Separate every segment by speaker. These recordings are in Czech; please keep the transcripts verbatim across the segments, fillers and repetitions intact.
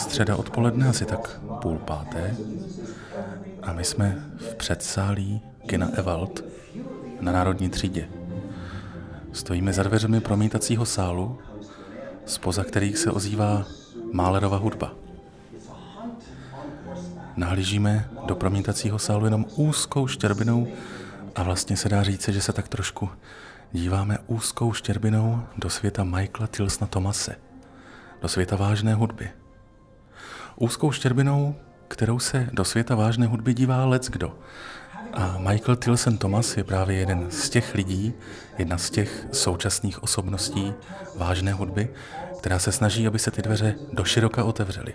Speaker 1: středa odpoledne, asi tak půl páté, a my jsme v předsálí kina Ewald na Národní třídě. Stojíme za dveřmi promítacího sálu, zpoza kterých se ozývá Mahlerova hudba. Nahlížíme do promítacího sálu jenom úzkou štěrbinou a vlastně se dá říct, že se tak trošku díváme úzkou štěrbinou do světa Michaela Tilsona Thomase, do světa vážné hudby. Úzkou štěrbinou, kterou se do světa vážné hudby dívá leckdo. A Michael Tilson Thomas je právě jeden z těch lidí, jedna z těch současných osobností vážné hudby, která se snaží, aby se ty dveře doširoka otevřely.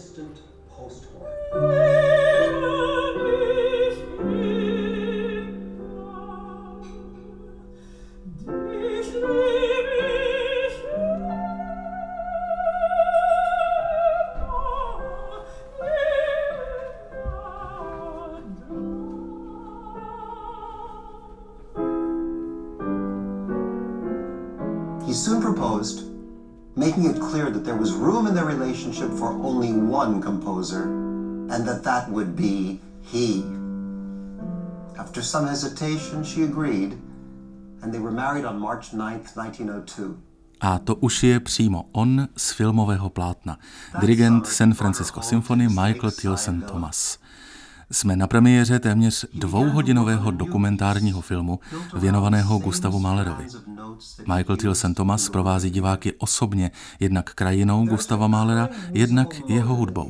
Speaker 2: He soon proposed, making it clear that there was room in their relationship for only one composer, and that that would be he. After some hesitation, she agreed, and they were married on March ninth, nineteen oh two.
Speaker 1: A to už je přímo on z filmového plátna. Dirigent San Francisco Symphony Michael Tilson Thomas. Jsme na premiéře téměř dvouhodinového dokumentárního filmu věnovaného Gustavu Mahlerovi. Michael Tilson Thomas provází diváky osobně jednak krajinou Gustava Mahlera, jednak jeho hudbou.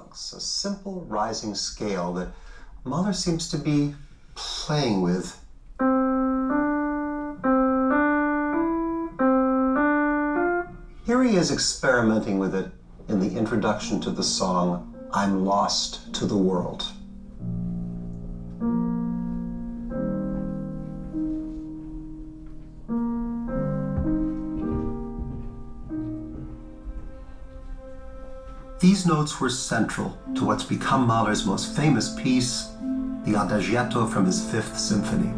Speaker 2: Here he is experimenting with it in the introduction to the song I'm Lost to the World. These notes were central to what's become Mahler's most famous piece, the Adagietto from his Fifth Symphony.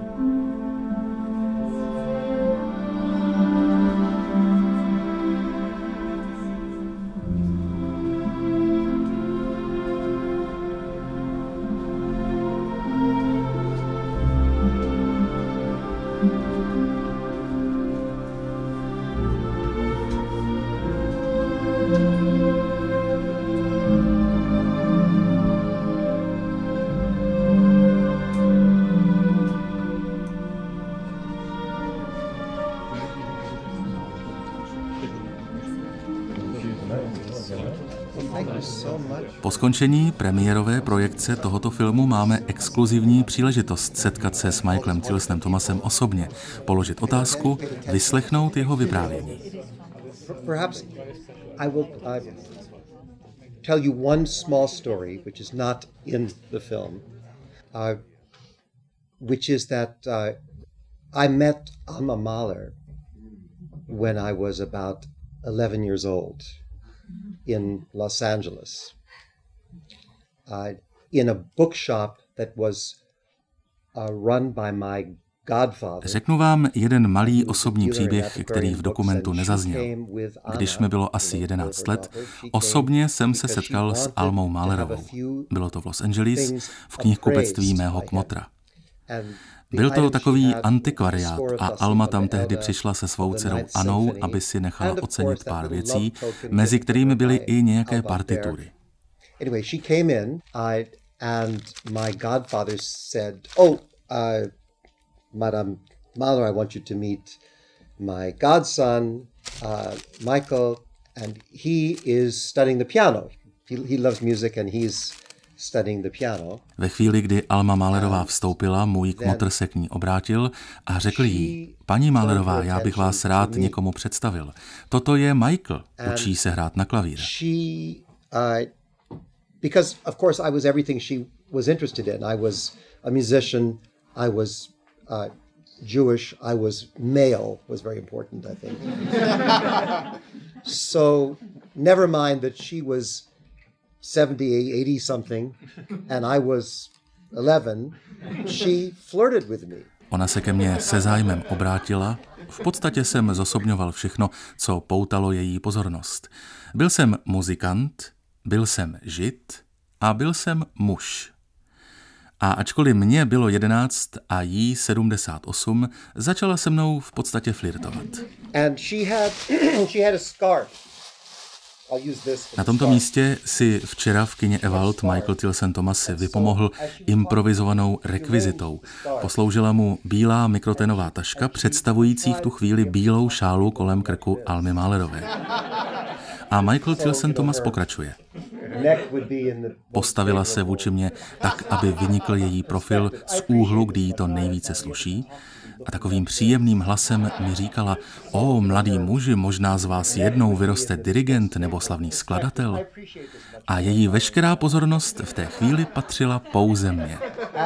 Speaker 1: Po skončení premiérové projekce tohoto filmu máme exkluzivní příležitost setkat se s Michaelem Tilsonem Thomasem osobně, položit otázku, vyslechnout jeho vyprávění.
Speaker 2: Perhaps I will uh, tell you one small story which is not in the film, uh, which is that uh, I met Alma Mahler when I was about eleven years old in Los Angeles, uh, in a bookshop that was uh, run by my godfather.
Speaker 1: Řeknu vám jeden malý osobní příběh, který v dokumentu nezazněl. Když mi bylo asi jedenáct let, osobně jsem se setkal s Almou Mahlerovou. Bylo to v Los Angeles, v knihkupectví mého kmotra. Byl to takový antikvariát a Alma tam tehdy přišla se svou dcerou Anou, aby si nechala ocenit pár věcí, mezi kterými byly i nějaké partitury.
Speaker 2: Anyway, she came in I, and my godfather said, "Oh, uh, Madame Mahler, I want you to meet my godson, uh, Michael, and he is studying the piano. He, he loves music and he's studying the piano."
Speaker 1: Ve chvíli, kdy Alma Mahlerová vstoupila, můj kmotr se k ní obrátil a řekl jí: "Paní Mahlerová, já bych vás rád někomu představil. Toto je Michael, učí se hrát na klavír."
Speaker 2: Because of course I was everything she was interested in. I was a musician, I was uh, Jewish, I was male, was very important, I think. So never mind that she was seventy, eighty something and I was eleven, she flirted with me.
Speaker 1: Ona se ke mně se zájmem obrátila. V podstatě jsem zosobňoval všechno, co poutalo její pozornost. Byl jsem muzikant, byl jsem žid a byl jsem muž. A ačkoliv mně bylo jedenáct a jí sedmdesát osm, začala se mnou v podstatě flirtovat.
Speaker 2: And she had, she had a scarf. I'll use this.
Speaker 1: Na tomto místě si včera v kině Ewald Michael Tilson Thomas vypomohl improvizovanou rekvizitou. Posloužila mu bílá mikrotenová taška, představující v tu chvíli bílou šálu kolem krku Almy Mahlerové. A Michael Tilson Thomas pokračuje. Postavila se vůči mně tak, aby vynikl její profil z úhlu, kdy jí to nejvíce sluší, a takovým příjemným hlasem mi říkala: o, mladý muži, možná z vás jednou vyroste dirigent nebo slavný skladatel. A její veškerá pozornost v té chvíli patřila pouze mně.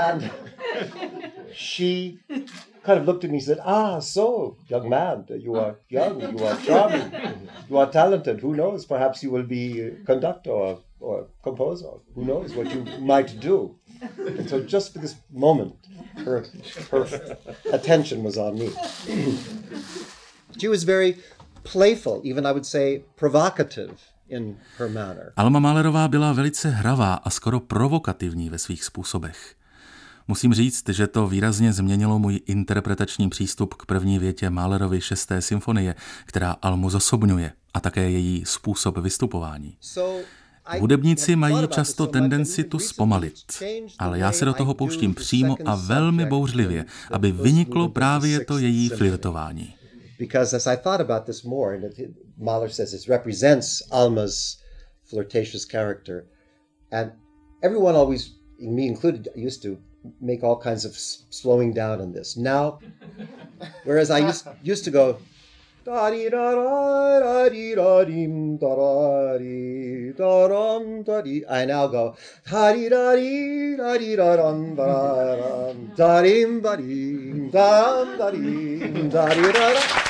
Speaker 2: Kind of looked at me and said, ah, so, young man, you are young, you are charming, you are talented, who knows, perhaps you will be a conductor or, or composer, who knows what you might do. And so just for this moment, her, her attention was on me. She was very playful, even I would say provocative in her manner.
Speaker 1: Alma Mahlerová byla velice hravá a skoro provokativní ve svých způsobech. Musím říct, že to výrazně změnilo můj interpretační přístup k první větě Mahlerovy šesté symfonie, která Almu zosobňuje, a také její způsob vystupování. Hudebníci mají často tendenci tu zpomalit, ale já se do toho pouštím přímo a velmi bouřlivě, aby vyniklo právě to její flirtování.
Speaker 2: Because as I thought about this more, and it, Mahler says it represents Alma's flirtatious character, and everyone always, me included, used to make all kinds of slowing down on this. Now, whereas I used used to go da di da da da di da dim da da di da ram da di, I now go da di da di da di da ram da da dim da dim da dim da da di da di da da.